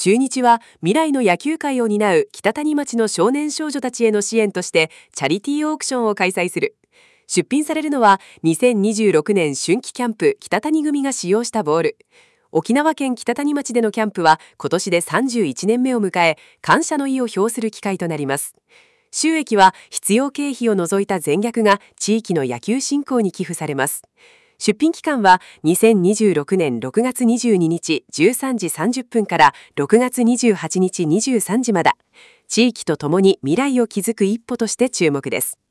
中日は未来の野球界を担う北谷町の少年少女たちへの支援としてチャリティーオークションを開催する。出品されるのは2026年春季キャンプ北谷組が使用したボール。沖縄県北谷町でのキャンプは今年で31年目を迎え、感謝の意を表する機会となります。収益は必要経費を除いた全額が地域の野球振興に寄付されます。出品期間は2026年6月22日13時30分から6月28日23時まで。地域とともに未来を築く一歩として注目です。